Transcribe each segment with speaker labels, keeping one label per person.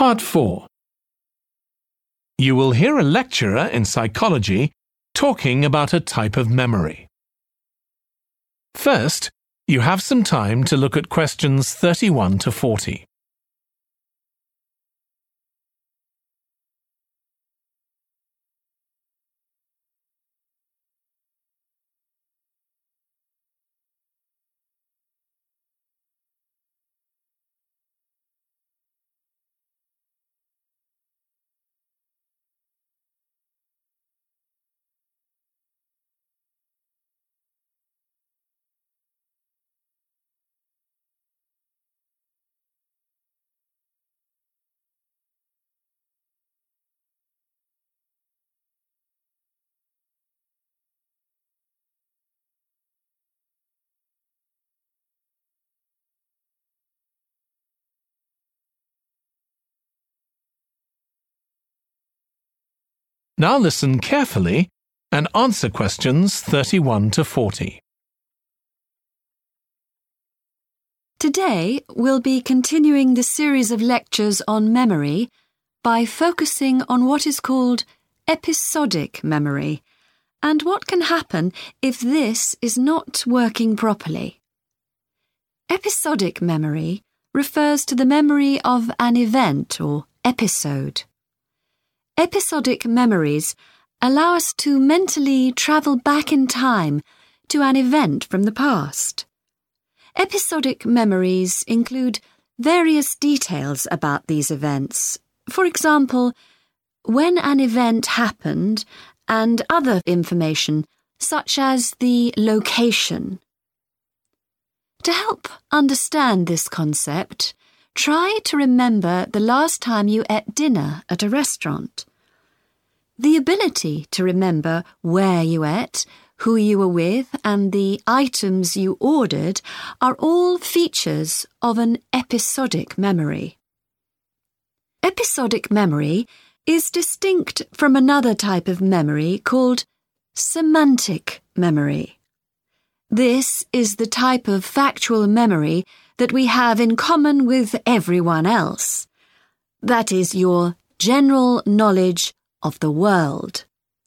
Speaker 1: Part 4. You will hear a lecturer in psychology talking about a type of memory. First, you have some time to look at questions 31 to 40. Now listen carefully and answer questions 31 to 40.
Speaker 2: Today, we'll be continuing the series of lectures on memory by focusing on what is called episodic memory and what can happen if this is not working properly. Episodic memory refers to the memory of an event or episode. Episodic memories allow us to mentally travel back in time to an event from the past. Episodic memories include various details about these events. For example, when an event happened and other information such as the location. To help understand this concept, try to remember the last time you ate dinner at a restaurant. The ability to remember where you ate, who you were with, and the items you ordered are all features of an episodic memory. Episodic memory is distinct from another type of memory called semantic memory. This is the type of factual memory that we have in common with everyone else. That is your general knowledge of the world.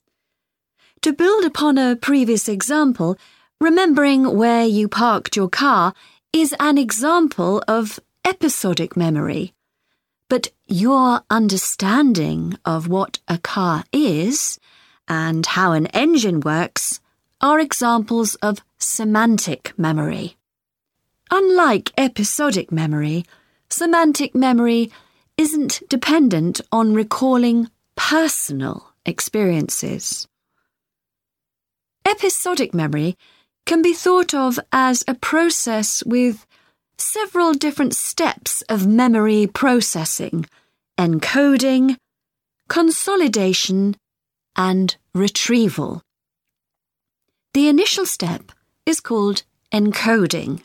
Speaker 2: To build upon a previous example, remembering where you parked your car is an example of episodic memory. But your understanding of what a car is and how an engine works are examples of semantic memory. Unlike episodic memory, semantic memory isn't dependent on recalling personal experiences. Episodic memory can be thought of as a process with several different steps of memory processing, encoding, consolidation, and retrieval. The initial step is called encoding.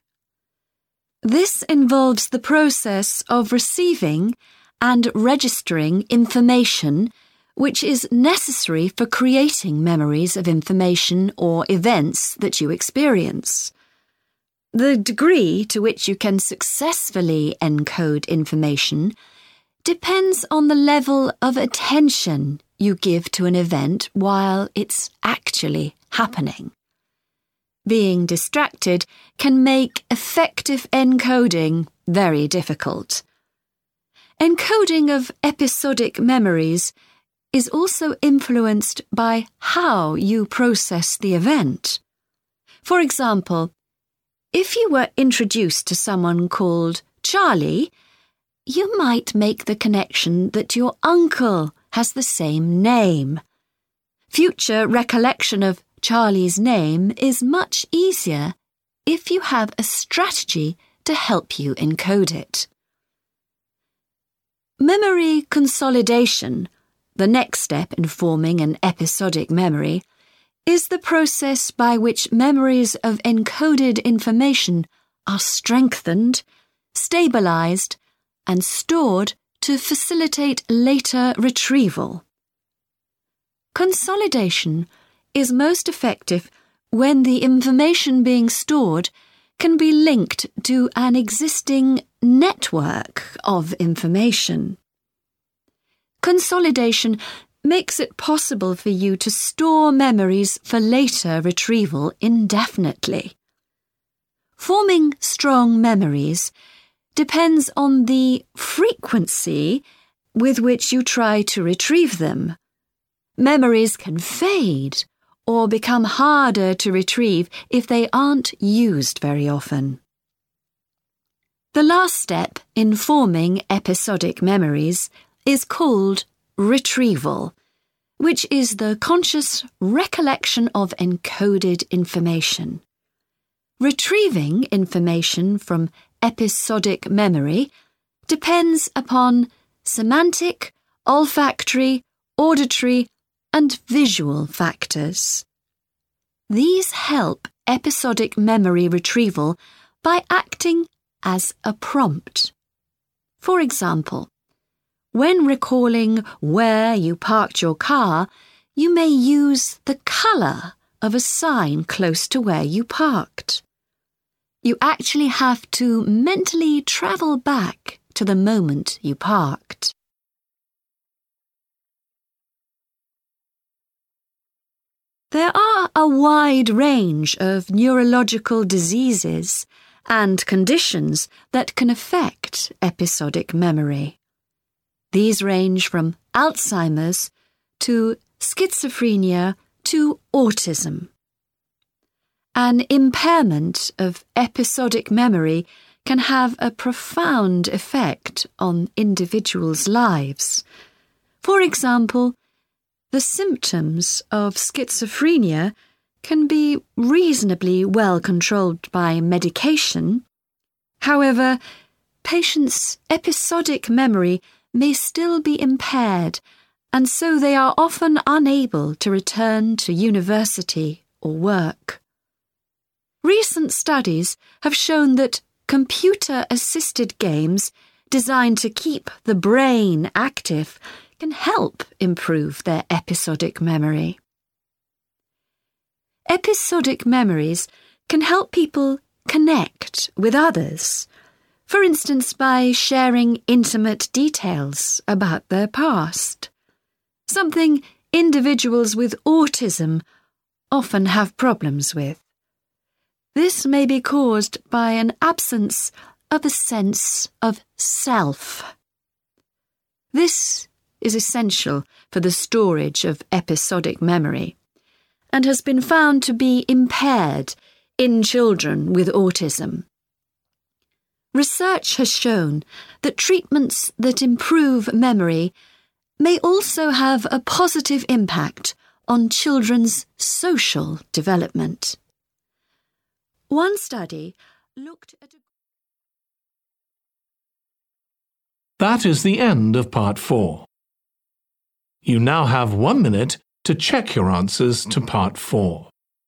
Speaker 2: This involves the process of receiving and registering information which is necessary for creating memories of information or events that you experience. The degree to which you can successfully encode information depends on the level of attention you give to an event while it's actually happening. Being distracted can make effective encoding very difficult. Encoding of episodic memories is also influenced by how you process the event. For example, if you were introduced to someone called Charlie, you might make the connection that your uncle has the same name. Future recollection of Charlie's name is much easier if you have a strategy to help you encode it. Memory consolidation, the next step in forming an episodic memory, is the process by which memories of encoded information are strengthened, stabilized, and stored to facilitate later retrieval. Consolidation is most effective when the information being stored can be linked to an existing network of information. Consolidation makes it possible for you to store memories for later retrieval indefinitely. Forming strong memories depends on the frequency with which you try to retrieve them. Memories can fade or become harder to retrieve if they aren't used very often. The last step in forming episodic memories is called retrieval, which is the conscious recollection of encoded information. Retrieving information from episodic memory depends upon semantic, olfactory, auditory, and visual factors. These help episodic memory retrieval by acting as a prompt. For example, when recalling where you parked your car, you may use the colour of a sign close to where you parked. You actually have to mentally travel back to the moment you parked. There are a wide range of neurological diseases and conditions that can affect episodic memory. These range from Alzheimer's to schizophrenia to autism. An impairment of episodic memory can have a profound effect on individuals' lives. For example, the symptoms of schizophrenia can be reasonably well controlled by medication. However, patients' episodic memory may still be impaired, and so they are often unable to return to university or work. Recent studies have shown that computer-assisted games designed to keep the brain active can help improve their episodic memory. Episodic memories can help people connect with others, for instance by sharing intimate details about their past, something individuals with autism often have problems with. This may be caused by an absence of a sense of self. This is essential for the storage of episodic memory and has been found to be impaired in children with autism. Research has shown that treatments that improve memory may also have a positive impact on children's social development. One study looked at
Speaker 1: That is the end of part 4. You now have 1 minute to check your answers to part 4.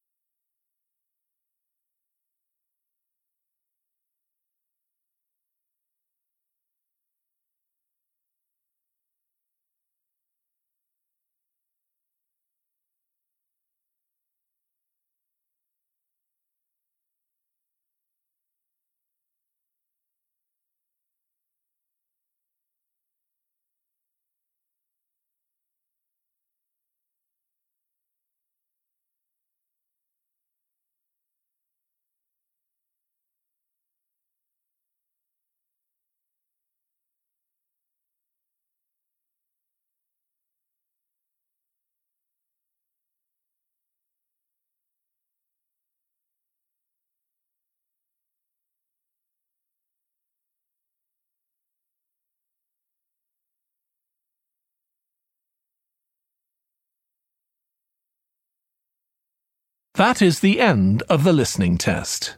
Speaker 1: That is the end of the listening test.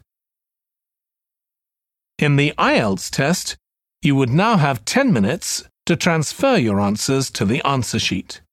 Speaker 1: In the IELTS test, you would now have 10 minutes to transfer your answers to the answer sheet.